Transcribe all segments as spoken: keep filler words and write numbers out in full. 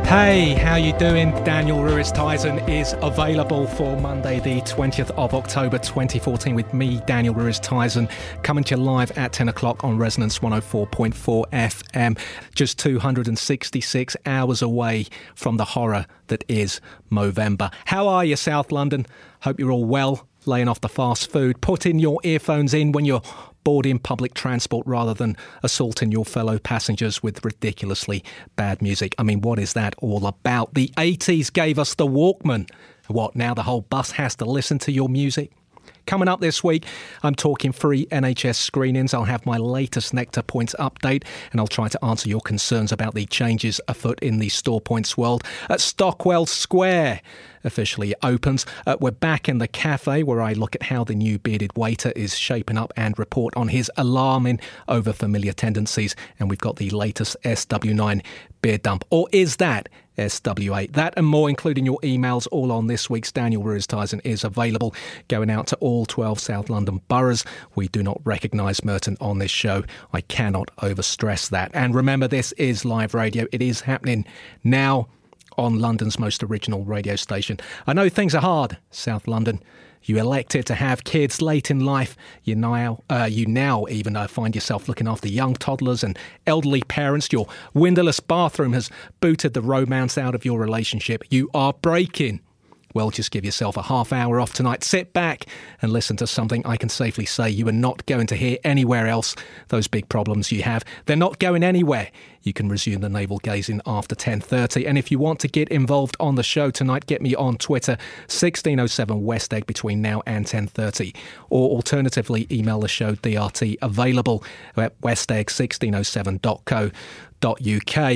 Hey, how you doing? Daniel Ruiz-Tyson is available for Monday the twentieth of October twenty fourteen with me, Daniel Ruiz-Tyson, coming to you live at ten o'clock on Resonance one oh four point four F M, just two hundred sixty-six hours away from the horror that is Movember. How are you, South London? Hope you're all well, laying off the fast food, putting your earphones in when you're boarding public transport rather than assaulting your fellow passengers with ridiculously bad music. I mean, what is that all about? The eighties gave us the Walkman. What, now the whole bus has to listen to your music? Coming up this week, I'm talking free N H S screenings. I'll have my latest Nectar Points update, and I'll try to answer your concerns about the changes afoot in the Store Points world. At Stockwell Square officially opens. Uh, we're back in the cafe where I look at how the new bearded waiter is shaping up and report on his alarming over-familiar tendencies. And we've got the latest S W nine beer dump. Or is that S W eight? That and more, including your emails, all on this week's Daniel Ruiz-Tyson is available. Going out to all twelve South London boroughs. We do not recognise Merton on this show. I cannot overstress that. And remember, this is live radio. It is happening now on London's most original radio station. I know things are hard, South London. You elected to have kids late in life. You now, uh, you now even uh, find yourself looking after young toddlers and elderly parents. Your windowless bathroom has booted the romance out of your relationship. You are breaking. Well, just give yourself a half hour off tonight. Sit back and listen to something I can safely say you are not going to hear anywhere else. Those big problems you have, they're not going anywhere. You can resume the navel gazing after ten thirty. And if you want to get involved on the show tonight, get me on Twitter, sixteen oh seven West Egg between now and ten thirty. Or alternatively, email the show D R T available at westegg sixteen oh seven dot co dot uk.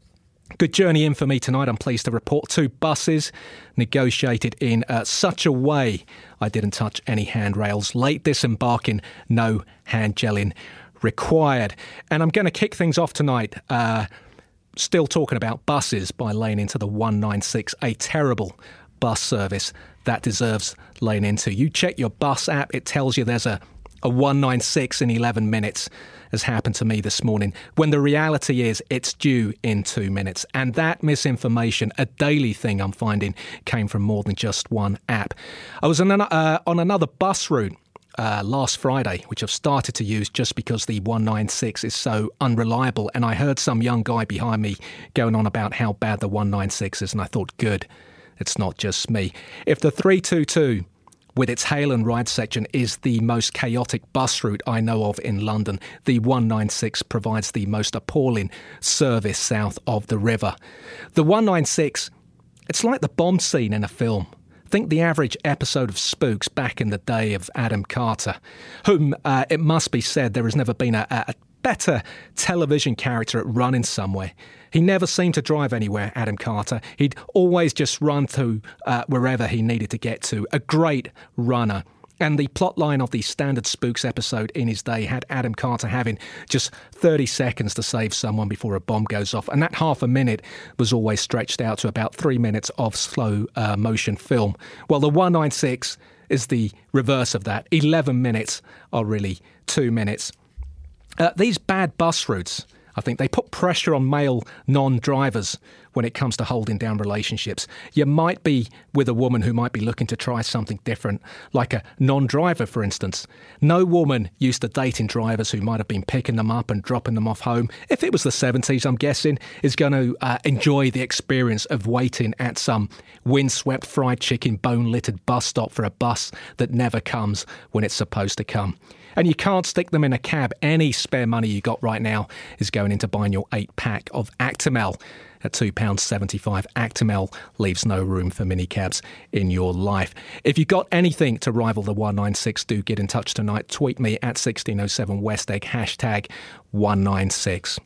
Good journey in for me tonight. I'm pleased to report two buses negotiated in uh, such a way I didn't touch any handrails. Late disembarking, no hand gelling required. And I'm going to kick things off tonight, uh, still talking about buses, by laying into the one ninety-six, a terrible bus service that deserves laying into. You check your bus app, it tells you there's a, a one ninety-six in eleven minutes. Has happened to me this morning, when the reality is it's due in two minutes. And that misinformation, a daily thing I'm finding, came from more than just one app. I was on, an, uh, on another bus route uh, last Friday, which I've started to use just because the one ninety-six is so unreliable. And I heard some young guy behind me going on about how bad the one ninety-six is. And I thought, good, it's not just me. If the three two two with its hail and ride section is the most chaotic bus route I know of in London, the one ninety-six provides the most appalling service south of the river. The one ninety-six, it's like the bomb scene in a film. Think the average episode of Spooks back in the day of Adam Carter, whom, uh, it must be said, there has never been a, a better television character at running somewhere. He never seemed to drive anywhere, Adam Carter. He'd always just run to uh, wherever he needed to get to. A great runner. And the plotline of the standard Spooks episode in his day had Adam Carter having just thirty seconds to save someone before a bomb goes off. And that half a minute was always stretched out to about three minutes of slow uh, motion film. Well, the one ninety-six is the reverse of that. eleven minutes are really two minutes. Uh, these bad bus routes, I think they put pressure on male non-drivers when it comes to holding down relationships. You might be with a woman who might be looking to try something different, like a non-driver, for instance. No woman used to dating drivers who might have been picking them up and dropping them off home, if it was the seventies, I'm guessing, is going to uh, enjoy the experience of waiting at some windswept fried chicken bone-littered bus stop for a bus that never comes when it's supposed to come. And you can't stick them in a cab. Any spare money you got right now is going into buying your eight-pack of Actimel. At two pounds seventy-five, Actimel leaves no room for minicabs in your life. If you've got anything to rival the one ninety-six, do get in touch tonight. Tweet me at sixteen oh seven West Egg, hashtag one ninety-six.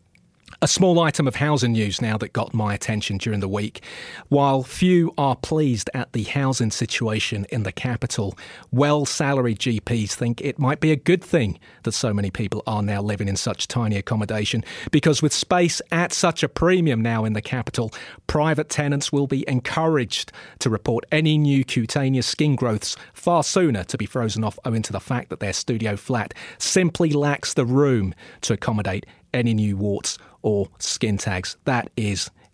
A small item of housing news now that got my attention during the week. While few are pleased at the housing situation in the capital, well-salaried G Ps think it might be a good thing that so many people are now living in such tiny accommodation, because with space at such a premium now in the capital, private tenants will be encouraged to report any new cutaneous skin growths far sooner to be frozen off, owing to the fact that their studio flat simply lacks the room to accommodate any new warts or skin tags. That is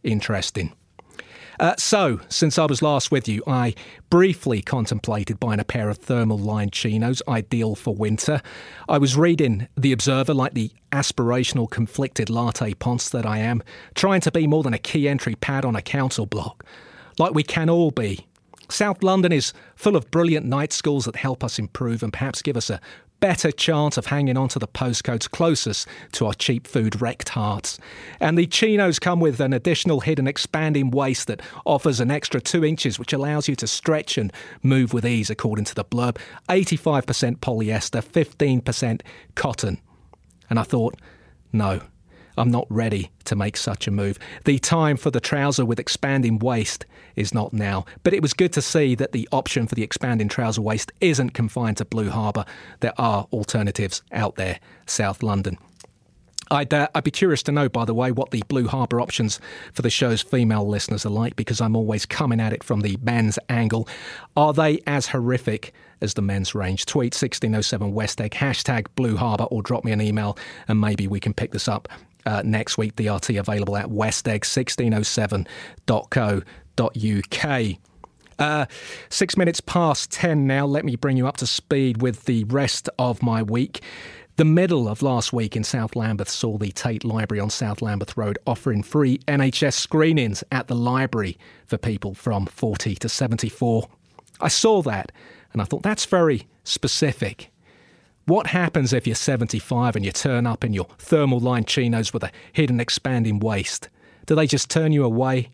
interesting. Uh, so, since I was last with you, I briefly contemplated buying a pair of thermal-lined chinos, ideal for winter. I was reading The Observer like the aspirational, conflicted latte ponce that I am, trying to be more than a key entry pad on a council block, like we can all be. South London is full of brilliant night schools that help us improve and perhaps give us a better chance of hanging on to the postcodes closest to our cheap food wrecked hearts. And the chinos come with an additional hidden expanding waist that offers an extra two inches, which allows you to stretch and move with ease, according to the blurb. eighty-five percent polyester, fifteen percent cotton. And I thought, no, I'm not ready to make such a move. The time for the trouser with expanding waist is not now. But it was good to see that the option for the expanding trouser waist isn't confined to Blue Harbour. There are alternatives out there, South London. I'd, uh, I'd be curious to know, by the way, what the Blue Harbour options for the show's female listeners are like, because I'm always coming at it from the men's angle. Are they as horrific as the men's range? Tweet sixteen oh seven West Egg, hashtag Blue Harbour, or drop me an email and maybe we can pick this up uh, next week. D R T available at westegg sixteen oh seven dot co dot uk. Uh, six minutes past ten now. Let me bring you up to speed with the rest of my week. The middle of last week in South Lambeth saw the Tate Library on South Lambeth Road offering free N H S screenings at the library for people from forty to seventy-four. I saw that and I thought, that's very specific. What happens if you're seventy-five and you turn up in your thermal-lined chinos with a hidden expanding waist? Do they just turn you away?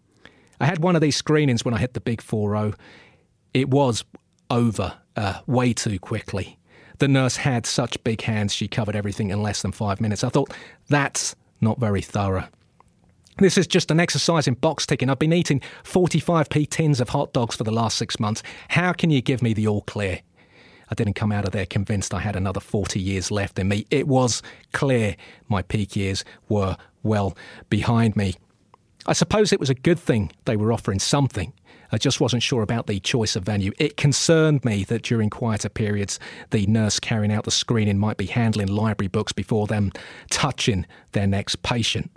I had one of these screenings when I hit the big four oh. It was over uh, way too quickly. The nurse had such big hands, she covered everything in less than five minutes. I thought, that's not very thorough. This is just an exercise in box ticking. I've been eating forty-five p tins of hot dogs for the last six months. How can you give me the all clear? I didn't come out of there convinced I had another forty years left in me. It was clear my peak years were well behind me. I suppose it was a good thing they were offering something. I just wasn't sure about the choice of venue. It concerned me that during quieter periods, the nurse carrying out the screening might be handling library books before them touching their next patient.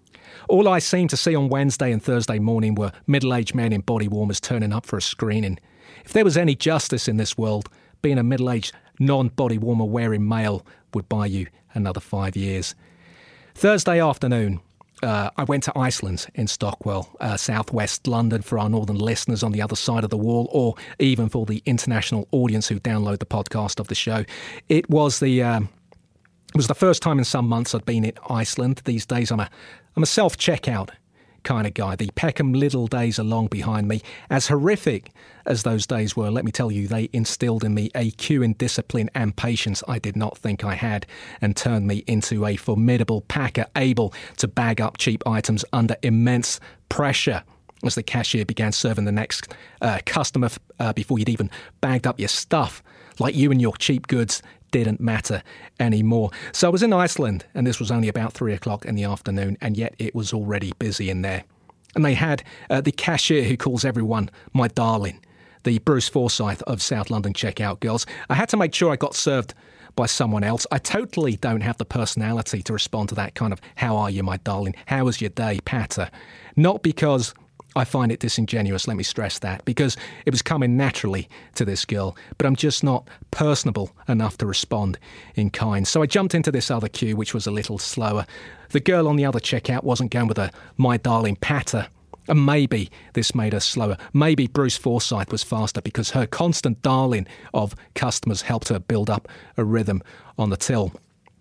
All I seemed to see on Wednesday and Thursday morning were middle-aged men in body warmers turning up for a screening. If there was any justice in this world, being a middle-aged, non-body warmer wearing male would buy you another five years. Thursday afternoon, Uh, I went to Iceland in Stockwell, uh, southwest London, for our northern listeners on the other side of the wall, or even for the international audience who download the podcast of the show. It was the um, it was the first time in some months I'd been in Iceland. These days I'm a I'm a self-checkout kind of guy. The Peckham Little days are long behind me. As horrific as those days were, let me tell you, they instilled in me a queuing discipline and patience I did not think I had, and turned me into a formidable packer able to bag up cheap items under immense pressure as the cashier began serving the next uh, customer uh, before you'd even bagged up your stuff, like you and your cheap goods didn't matter anymore. So I was in Iceland, and this was only about three o'clock in the afternoon, and yet it was already busy in there. And they had uh, the cashier who calls everyone my darling, the Bruce Forsyth of South London Checkout Girls. I had to make sure I got served by someone else. I totally don't have the personality to respond to that kind of, how are you, my darling? How was your day, patter? Not because I find it disingenuous, let me stress that, because it was coming naturally to this girl, but I'm just not personable enough to respond in kind. So I jumped into this other queue, which was a little slower. The girl on the other checkout wasn't going with a my darling patter, and maybe this made her slower. Maybe Bruce Forsyth was faster because her constant darling of customers helped her build up a rhythm on the till.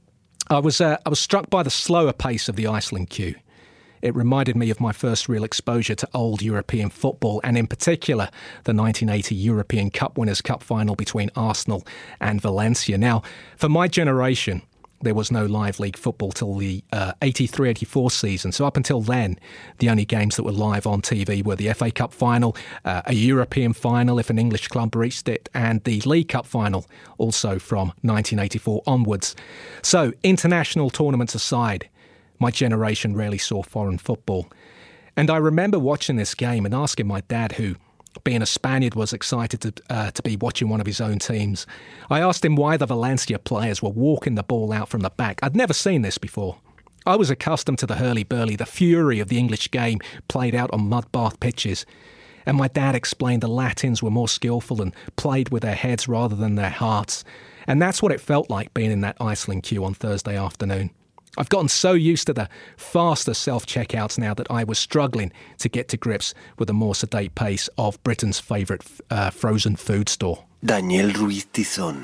I was uh, I was struck by the slower pace of the Iceland queue. It reminded me of my first real exposure to old European football, and in particular the nineteen eighty European Cup Winners' Cup final between Arsenal and Valencia. Now, for my generation, there was no live league football till the uh, eighty-three eighty-four season. So up until then, the only games that were live on T V were the F A Cup final, uh, a European final if an English club reached it, and the League Cup final, also from nineteen eighty-four onwards. So international tournaments aside, my generation rarely saw foreign football. And I remember watching this game and asking my dad, who, being a Spaniard, was excited to uh, to be watching one of his own teams. I asked him why the Valencia players were walking the ball out from the back. I'd never seen this before. I was accustomed to the hurly-burly, the fury of the English game played out on mud-bath pitches. And my dad explained the Latins were more skillful and played with their heads rather than their hearts. And that's what it felt like being in that Iceland queue on Thursday afternoon. I've gotten so used to the faster self-checkouts now that I was struggling to get to grips with the more sedate pace of Britain's favourite uh, frozen food store. Daniel Ruiz Tizón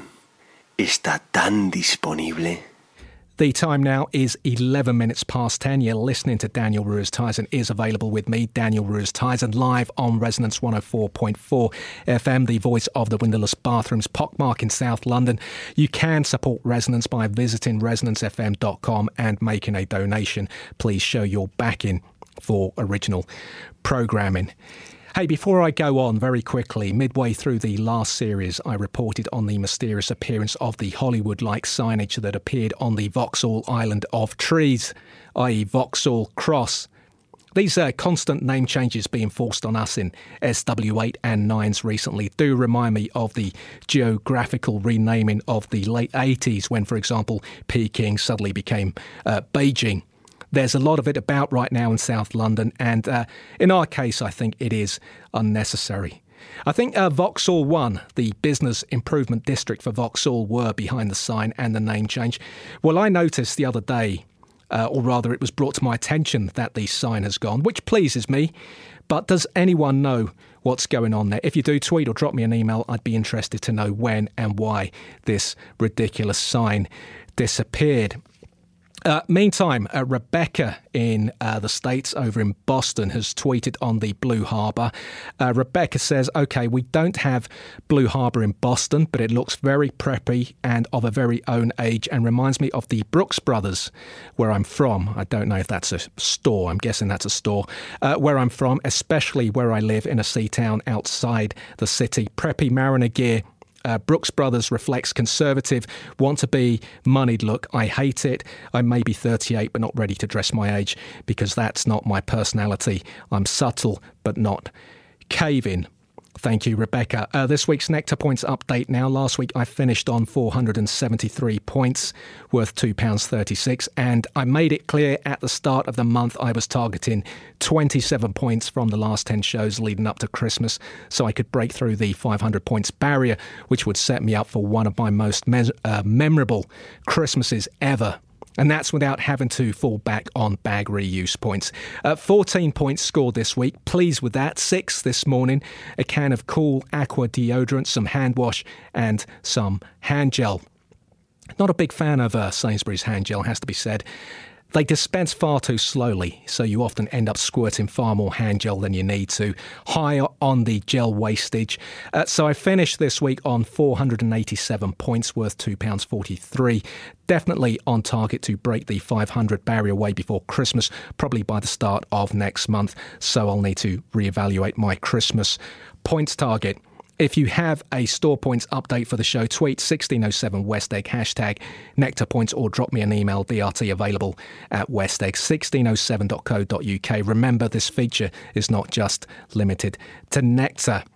está tan disponible. The time now is eleven minutes past ten. You're listening to Daniel Ruiz Tizón is available with me, Daniel Ruiz Tizón, live on Resonance one oh four point four F M, the voice of the windowless bathrooms, Pockmark in South London. You can support Resonance by visiting resonance f m dot com and making a donation. Please show your backing for original programming. Hey, before I go on, very quickly, midway through the last series, I reported on the mysterious appearance of the Hollywood-like signage that appeared on the Vauxhall Island of Trees, that is. Vauxhall Cross. These uh, constant name changes being forced on us in S W eight and nines recently do remind me of the geographical renaming of the late eighties when, for example, Peking suddenly became uh, Beijing. There's a lot of it about right now in South London, and uh, in our case, I think it is unnecessary. I think uh, Vauxhall One, the business improvement district for Vauxhall, were behind the sign and the name change. Well, I noticed the other day, uh, or rather it was brought to my attention that the sign has gone, which pleases me. But does anyone know what's going on there? If you do, tweet or drop me an email. I'd be interested to know when and why this ridiculous sign disappeared. Uh, meantime, uh, Rebecca in uh, the States over in Boston has tweeted on the Blue Harbour. Uh, Rebecca says, OK, we don't have Blue Harbour in Boston, but it looks very preppy and of a very own age and reminds me of the Brooks Brothers, where I'm from. I don't know if that's a store. I'm guessing that's a store. Uh, where I'm from, especially where I live in a sea town outside the city. Preppy mariner gear. Uh, Brooks Brothers reflects conservative, want to be moneyed look. I hate it. I may be thirty-eight but not ready to dress my age because that's not my personality. I'm subtle but not caving. Thank you, Rebecca. Uh, this week's Nectar Points update now. Last week I finished on four hundred seventy-three points, worth two pounds thirty-six, and I made it clear at the start of the month I was targeting twenty-seven points from the last ten shows leading up to Christmas, so I could break through the five hundred points barrier, which would set me up for one of my most me- uh, memorable Christmases ever. And that's without having to fall back on bag reuse points. Uh, fourteen points scored this week. Pleased with that. Six this morning. A can of Cool Aqua deodorant, some hand wash and some hand gel. Not a big fan of uh, Sainsbury's hand gel, has to be said. They dispense far too slowly, so you often end up squirting far more hand gel than you need to. High on the gel wastage. Uh, so I finished this week on four hundred eighty-seven points, worth two pounds forty-three. Definitely on target to break the five hundred barrier way before Christmas, probably by the start of next month. So I'll need to reevaluate my Christmas points target. If you have a store points update for the show, tweet sixteen oh seven Westegg, hashtag Nectar Points, or drop me an email, B R T available at westegg sixteen oh seven dot co dot uk. Remember, this feature is not just limited to Nectar.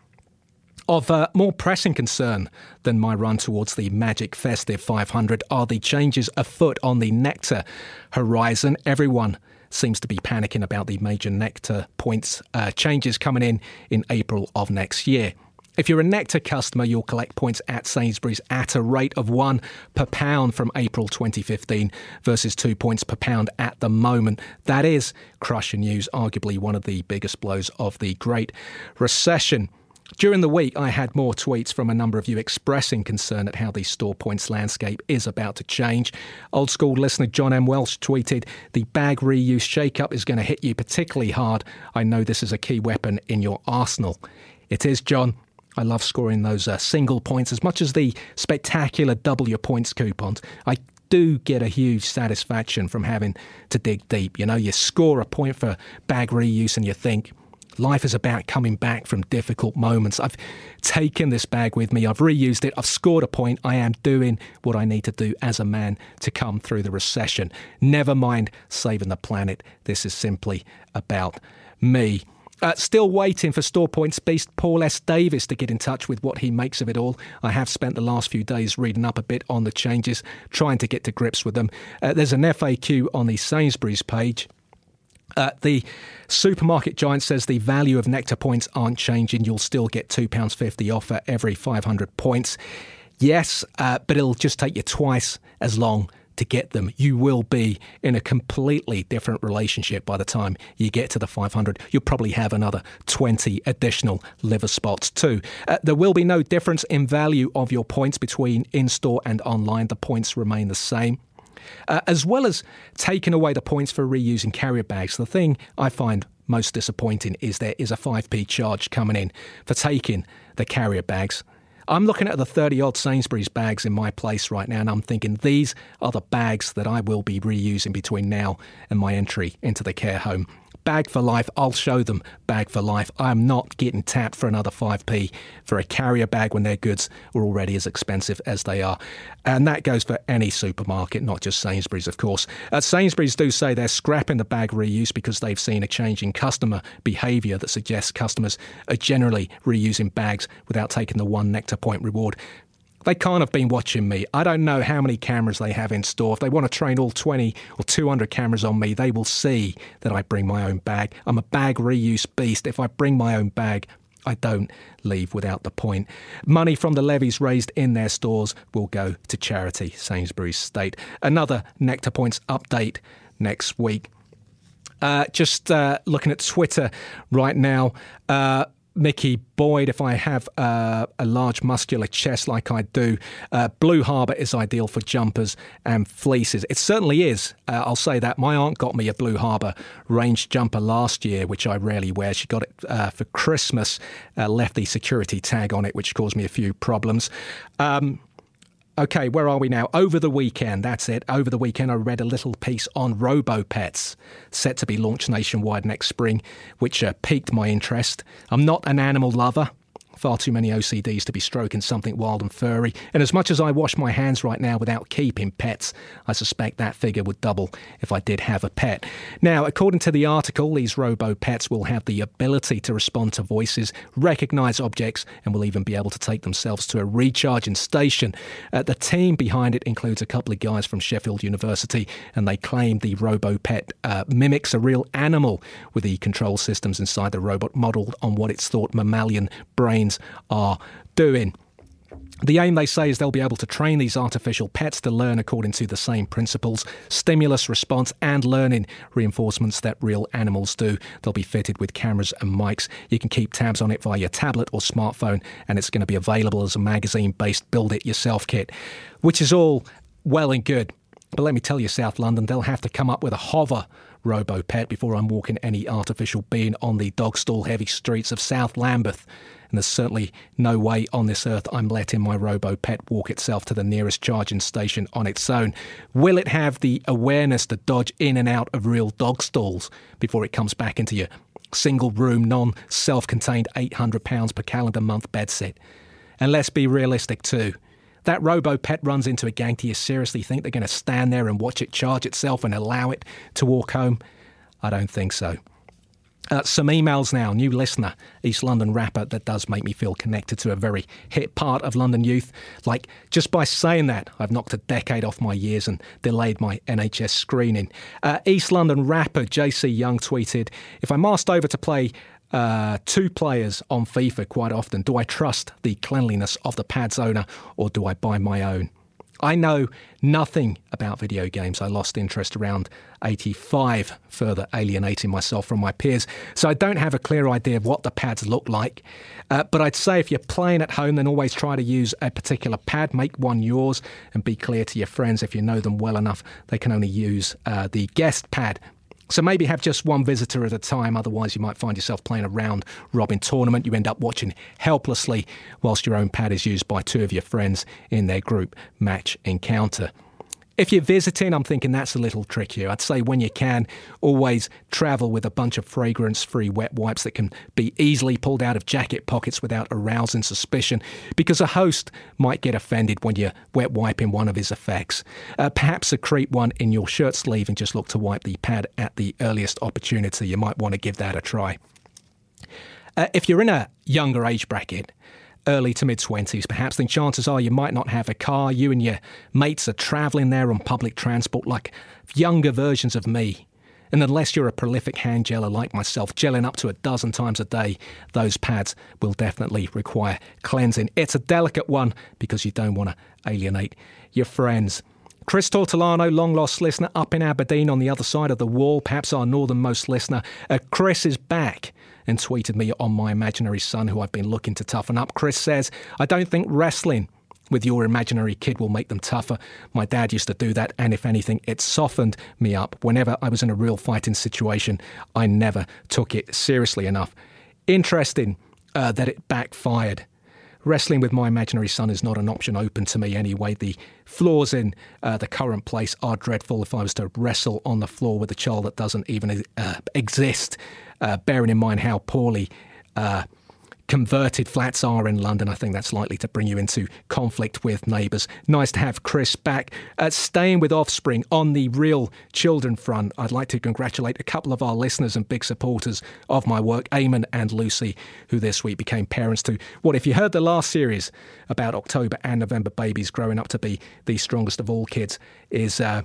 Of uh, more pressing concern than my run towards the magic festive five hundred are the changes afoot on the Nectar horizon. Everyone seems to be panicking about the major Nectar points uh, changes coming in in April of next year. If you're a Nectar customer, you'll collect points at Sainsbury's at a rate of one per pound from April twenty fifteen versus two points per pound at the moment. That is crushing news, arguably one of the biggest blows of the Great Recession. During the week, I had more tweets from a number of you expressing concern at how the store points landscape is about to change. Old school listener John M. Welsh tweeted, "The bag reuse shake-up is going to hit you particularly hard. I know this is a key weapon in your arsenal." It is, John. I love scoring those uh, single points as much as the spectacular double your points coupons. I do get a huge satisfaction from having to dig deep. You know, you score a point for bag reuse and you think, life is about coming back from difficult moments. I've taken this bag with me. I've reused it. I've scored a point. I am doing what I need to do as a man to come through the recession. Never mind saving the planet. This is simply about me. Uh, still waiting for Store Points beast Paul S. Davis to get in touch with what he makes of it all. I have spent the last few days reading up a bit on the changes, trying to get to grips with them. Uh, there's an F A Q on the Sainsbury's page. Uh, the supermarket giant says the value of Nectar points aren't changing. You'll still get two pounds fifty off for every five hundred points. Yes, uh, but it'll just take you twice as long to get them. You will be in a completely different relationship by the time you get to the five hundred. You'll probably have another twenty additional liver spots too. Uh, there will be no difference in value of your points between in-store and online. The points remain the same. Uh, as well as taking away the points for reusing carrier bags, the thing I find most disappointing is there is a five p charge coming in for taking the carrier bags. I'm looking at the thirty-odd Sainsbury's bags in my place right now, and I'm thinking these are the bags that I will be reusing between now and my entry into the care home. Bag for life, I'll show them bag for life. I'm not getting tapped for another five p for a carrier bag when their goods are already as expensive as they are. And that goes for any supermarket, not just Sainsbury's, of course. Uh, Sainsbury's do say they're scrapping the bag reuse because they've seen a change in customer behaviour that suggests customers are generally reusing bags without taking the one Nectar point reward. They can't have been watching me. I don't know how many cameras they have in store. If they want to train all twenty or two hundred cameras on me, they will see that I bring my own bag. I'm a bag reuse beast. If I bring my own bag, I don't leave without the point. Money from the levies raised in their stores will go to charity, Sainsbury's state. Another Nectar Points update next week. Uh, just uh, looking at Twitter right now, uh, Mickey Boyd, if I have uh, a large muscular chest like I do, uh, Blue Harbour is ideal for jumpers and fleeces. It certainly is. Uh, I'll say that. My aunt got me a Blue Harbour range jumper last year, which I rarely wear. She got it uh, for Christmas, uh, left the security tag on it, which caused me a few problems. Um, Okay, where are we now? Over the weekend, that's it. Over the weekend, I read a little piece on RoboPets, set to be launched nationwide next spring, which uh, piqued my interest. I'm not an animal lover. Far too many O C Ds to be stroking something wild and furry. And as much as I wash my hands right now without keeping pets, I suspect that figure would double if I did have a pet. Now, according to the article, these robo-pets will have the ability to respond to voices, recognise objects, and will even be able to take themselves to a recharging station. Uh, the team behind it includes a couple of guys from Sheffield University, and they claim the robo-pet uh, mimics a real animal with the control systems inside the robot modelled on what it's thought mammalian brains are doing. The aim, they say, is they'll be able to train these artificial pets to learn according to the same principles, stimulus response and learning reinforcements that real animals do. They'll be fitted with cameras and mics. You can keep tabs on it via your tablet or smartphone, and it's going to be available as a magazine-based build-it-yourself kit, which is all well and good. But let me tell you, South London, they'll have to come up with a hover robo-pet before I'm walking any artificial being on the dog-stall-heavy streets of South Lambeth. And there's certainly no way on this earth I'm letting my robo-pet walk itself to the nearest charging station on its own. Will it have the awareness to dodge in and out of real dog stalls before it comes back into your single-room, non-self-contained eight hundred pounds per calendar month bedsit? And let's be realistic too. That robo-pet runs into a gang, do you seriously think they're going to stand there and watch it charge itself and allow it to walk home? I don't think so. Uh, some emails now. New listener, East London rapper, that does make me feel connected to a very hit part of London youth. Like, just by saying that, I've knocked a decade off my years and delayed my N H S screening. Uh, East London rapper J C Young tweeted, if I'm asked over to play uh, two players on FIFA quite often, do I trust the cleanliness of the pad's owner or do I buy my own? I know nothing about video games. I lost interest around eighty-five, further alienating myself from my peers. So I don't have a clear idea of what the pads look like. Uh, but I'd say if you're playing at home, then always try to use a particular pad. Make one yours and be clear to your friends, if you know them well enough, they can only use uh, the guest pad. So maybe have just one visitor at a time, otherwise you might find yourself playing a round-robin tournament. You end up watching helplessly whilst your own pad is used by two of your friends in their group match encounter. If you're visiting, I'm thinking that's a little trickier. I'd say when you can, always travel with a bunch of fragrance-free wet wipes that can be easily pulled out of jacket pockets without arousing suspicion, because a host might get offended when you wet wiping one of his effects. Uh, perhaps secrete one in your shirt sleeve and just look to wipe the pad at the earliest opportunity. You might want to give that a try. Uh, if you're in a younger age bracket, early to mid-twenties perhaps, then chances are you might not have a car. You and your mates are travelling there on public transport like younger versions of me. And unless you're a prolific hand geller like myself, gelling up to a dozen times a day, those pads will definitely require cleansing. It's a delicate one because you don't want to alienate your friends. Chris Tortolano, long-lost listener up in Aberdeen on the other side of the wall, perhaps our northernmost listener. Uh, Chris is back and tweeted me on my imaginary son, who I've been looking to toughen up. Chris says, I don't think wrestling with your imaginary kid will make them tougher. My dad used to do that, and if anything, it softened me up. Whenever I was in a real fighting situation, I never took it seriously enough. Interesting uh, that it backfired. Wrestling with my imaginary son is not an option open to me anyway. The flaws in uh, the current place are dreadful. If I was to wrestle on the floor with a child that doesn't even uh, exist, uh, bearing in mind how poorly uh, converted flats are in London, I think that's likely to bring you into conflict with neighbours. Nice to have Chris back. Uh, staying with Offspring on the Real Children front, I'd like to congratulate a couple of our listeners and big supporters of my work, Eamon and Lucy, who this week became parents to what, if you heard the last series about October and November babies growing up to be the strongest of all kids, is Uh,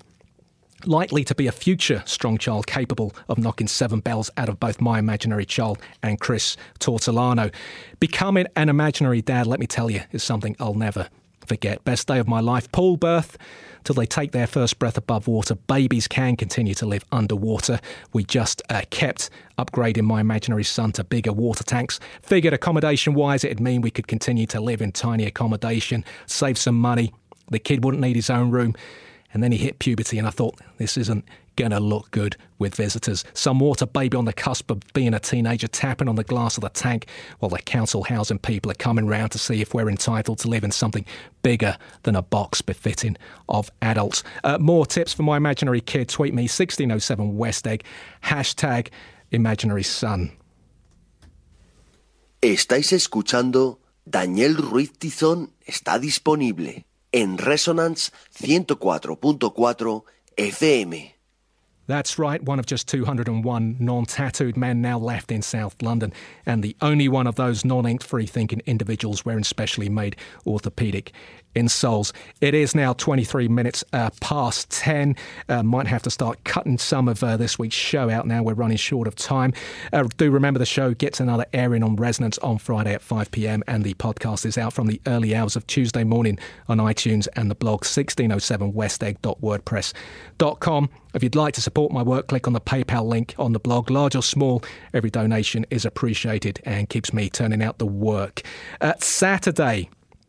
likely to be a future strong child capable of knocking seven bells out of both my imaginary child and Chris Tortolano. Becoming an imaginary dad, let me tell you, is something I'll never forget. Best day of my life. Pool birth till they take their first breath above water. Babies can continue to live underwater. We just uh, kept upgrading my imaginary son to bigger water tanks. Figured accommodation-wise, it'd mean we could continue to live in tiny accommodation, save some money. The kid wouldn't need his own room. And then he hit puberty, and I thought, this isn't going to look good with visitors. Some water baby on the cusp of being a teenager, tapping on the glass of the tank while the council housing people are coming round to see if we're entitled to live in something bigger than a box befitting of adults. Uh, more tips for my imaginary kid. Tweet me, sixteen oh seven West Egg, hashtag imaginary son. Estáis escuchando Daniel Ruiz Tizón está disponible en Resonance ciento cuatro punto cuatro F M. That's right, one of just two hundred one non-tattooed men now left in South London, and the only one of those non-inked free-thinking individuals wearing specially made orthopaedic insoles. It is now twenty-three minutes uh, past ten. Uh, might have to start cutting some of uh, this week's show out now. We're running short of time. Uh, do remember the show gets another airing on Resonance on Friday at five p.m, and the podcast is out from the early hours of Tuesday morning on iTunes and the blog sixteen oh seven westegg dot wordpress dot com. If you'd like to support my work, click on the PayPal link on the blog. Large or small, every donation is appreciated and keeps me turning out the work. Uh, Saturday,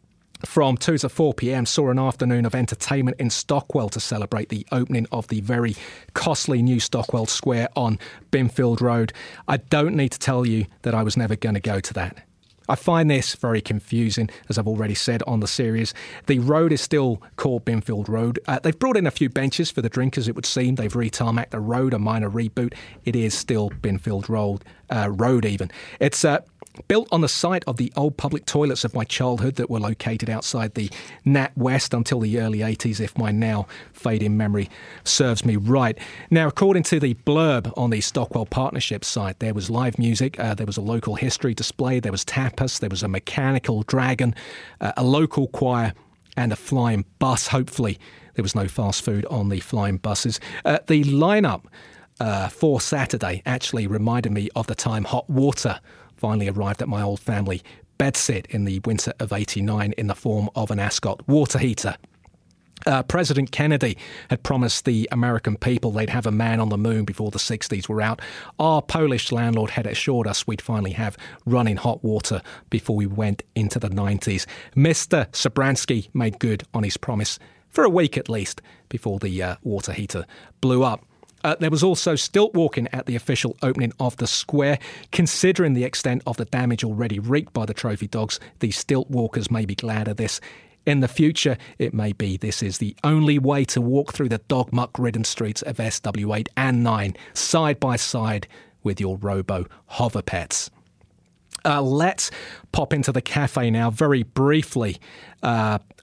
from two to four p.m, saw an afternoon of entertainment in Stockwell to celebrate the opening of the very costly new Stockwell Square on Binfield Road. I don't need to tell you that I was never going to go to that. I find this very confusing, as I've already said on the series. The road is still called Binfield Road. Uh, they've brought in a few benches for the drinkers, it would seem. They've re-tarmacked the road, a minor reboot. It is still Binfield Road, uh, road even. It's uh, built on the site of the old public toilets of my childhood that were located outside the Nat West until the early eighties, if my now fading memory serves me right. Now, according to the blurb on the Stockwell Partnership site, there was live music, uh, there was a local history display, there was tapas, there was a mechanical dragon, uh, a local choir, and a flying bus. Hopefully, there was no fast food on the flying buses. Uh, the lineup uh, for Saturday actually reminded me of the time hot water finally arrived at my old family bedsit in the winter of eighty-nine in the form of an Ascot water heater. Uh, President Kennedy had promised the American people they'd have a man on the moon before the sixties were out. Our Polish landlord had assured us we'd finally have running hot water before we went into the nineties. Mister Sobransky made good on his promise, for a week at least, before the uh, water heater blew up. Uh, there was also stilt walking at the official opening of the square. Considering the extent of the damage already wreaked by the trophy dogs, the stilt walkers may be glad of this. In the future, it may be this is the only way to walk through the dog muck-ridden streets of S W eight and nine, side by side with your robo hover pets. Uh, let's pop into the cafe now very briefly. Uh,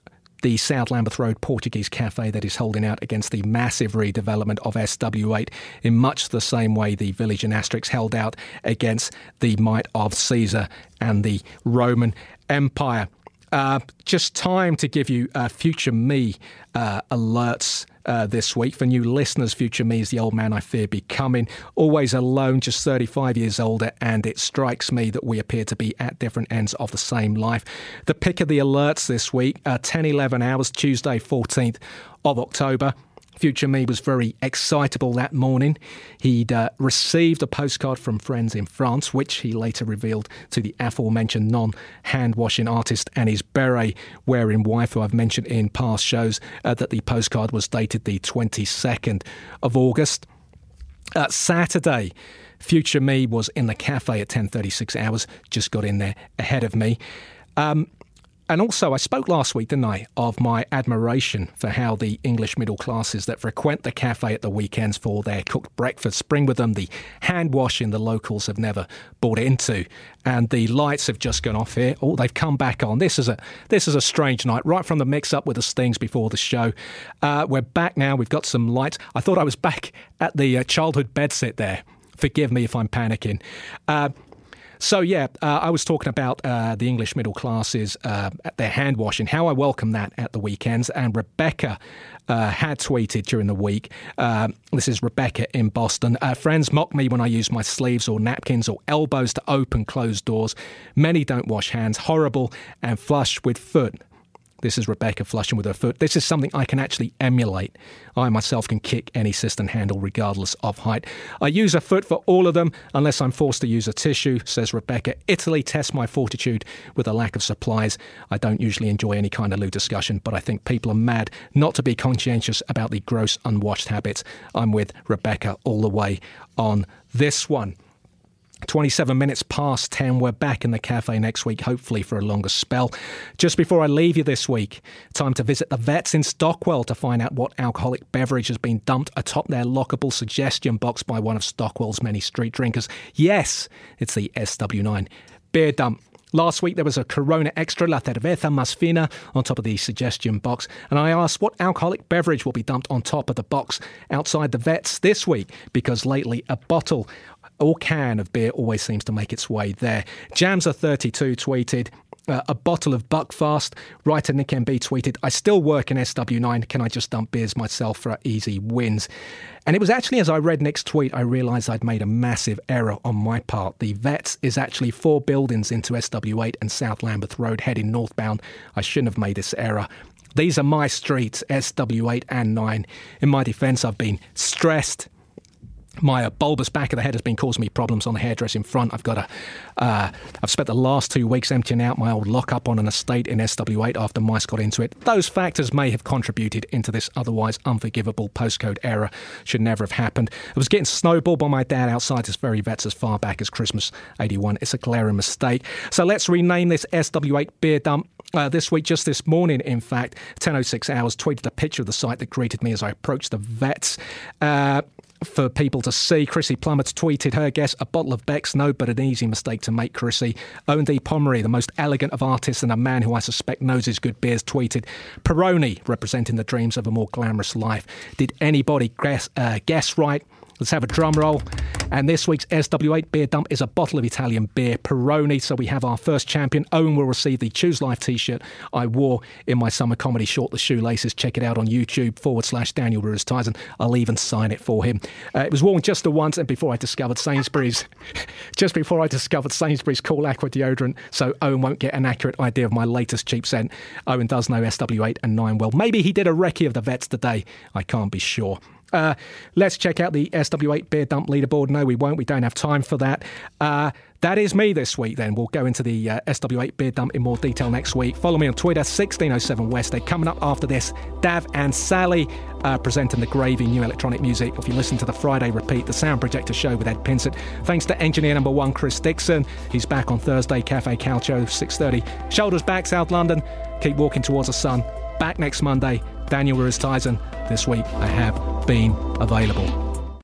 the South Lambeth Road Portuguese Cafe that is holding out against the massive redevelopment of S W eight in much the same way the Village and Asterix held out against the might of Caesar and the Roman Empire. Uh, just time to give you uh, Future Me uh, alerts uh, this week. For new listeners, Future Me is the old man I fear becoming. Always alone, just thirty-five years older, and it strikes me that we appear to be at different ends of the same life. The pick of the alerts this week, uh, ten eleven hours, Tuesday, fourteenth of October. Future Me was very excitable that morning. He'd uh, received a postcard from friends in France, which he later revealed to the aforementioned non-hand-washing artist and his beret-wearing wife, who I've mentioned in past shows, uh, that the postcard was dated the twenty-second of August. Uh, Saturday, Future Me was in the cafe at ten thirty-six hours, just got in there ahead of me. Um... And also, I spoke last week, didn't I, of my admiration for how the English middle classes that frequent the cafe at the weekends for their cooked breakfast bring with them the hand washing the locals have never bought into. And the lights have just gone off here. Oh, they've come back on. This is a this is a strange night, right from the mix-up with the Stings before the show. Uh, we're back now. We've got some lights. I thought I was back at the uh, childhood bedsit there. Forgive me if I'm panicking. Uh, So, yeah, uh, I was talking about uh, the English middle classes, uh, at their hand washing, how I welcome that at the weekends. And Rebecca uh, had tweeted during the week, uh, this is Rebecca in Boston, uh, friends mock me when I use my sleeves or napkins or elbows to open closed doors. Many don't wash hands, horrible, and flush with foot. This is Rebecca flushing with her foot. This is something I can actually emulate. I myself can kick any cistern handle regardless of height. I use a foot for all of them unless I'm forced to use a tissue, says Rebecca. Italy tests my fortitude with a lack of supplies. I don't usually enjoy any kind of loo discussion, but I think people are mad not to be conscientious about the gross unwashed habits. I'm with Rebecca all the way on this one. twenty-seven minutes past ten. We're back in the cafe next week, hopefully for a longer spell. Just before I leave you this week, time to visit the Vets in Stockwell to find out what alcoholic beverage has been dumped atop their lockable suggestion box by one of Stockwell's many street drinkers. Yes, it's the S W nine beer dump. Last week there was a Corona Extra La Cerveza Más Fina on top of the suggestion box, and I asked what alcoholic beverage will be dumped on top of the box outside the Vets this week, because lately a bottle or can of beer always seems to make its way there. Jamser thirty-two tweeted, uh, a bottle of Buckfast. Writer Nick M B tweeted, I still work in S W nine. Can I just dump beers myself for easy wins? And it was actually as I read Nick's tweet, I realised I'd made a massive error on my part. The Vets is actually four buildings into S W eight and South Lambeth Road heading northbound. I shouldn't have made this error. These are my streets, S W eight and nine. In my defence, I've been stressed. My uh, bulbous back of the head has been causing me problems on the hairdressing front. I've got a, uh, I've spent the last two weeks emptying out my old lockup on an estate in S W eight after mice got into it. Those factors may have contributed into this otherwise unforgivable postcode error. Should never have happened. I was getting snowballed by my dad outside this very Vets as far back as Christmas eighty-one. It's a glaring mistake. So let's rename this S W eight beer dump. Uh, this week, just this morning, in fact, ten oh six hours, tweeted a picture of the site that greeted me as I approached the Vets. Uh... For people to see, Chrissy Plummett's tweeted her guess, a bottle of Beck's, no, but an easy mistake to make, Chrissy. Owen D. Pomeroy, the most elegant of artists and a man who I suspect knows his good beers, tweeted, Peroni, representing the dreams of a more glamorous life. Did anybody guess, uh, guess right? Let's have a drum roll. And this week's S W eight beer dump is a bottle of Italian beer, Peroni. So we have our first champion. Owen will receive the Choose Life t-shirt I wore in my summer comedy short, The Shoelaces. Check it out on YouTube, forward slash Daniel Ruiz Tyson. I'll even sign it for him. Uh, it was worn just the once, and before I discovered Sainsbury's, just before I discovered Sainsbury's Cool Aqua deodorant, so Owen won't get an accurate idea of my latest cheap scent. Owen does know S W eight and nine well. Maybe he did a recce of the Vets today. I can't be sure. Uh, let's check out the S W eight Beer Dump leaderboard. No, we won't. We don't have time for that. Uh, that is me this week, then. We'll go into the uh, S W eight Beer Dump in more detail next week. Follow me on Twitter, sixteen oh seven West. They're coming up after this. Dav and Sally uh, presenting the Gravy new electronic music. If you listen to the Friday repeat, the Sound Projector show with Ed Pinsett. Thanks to engineer number one, Chris Dixon. He's back on Thursday, Cafe Calcio, six thirty. Shoulders back, South London. Keep walking towards the sun. Back next Monday. Daniel Ruiz Tyson. This week I have been available.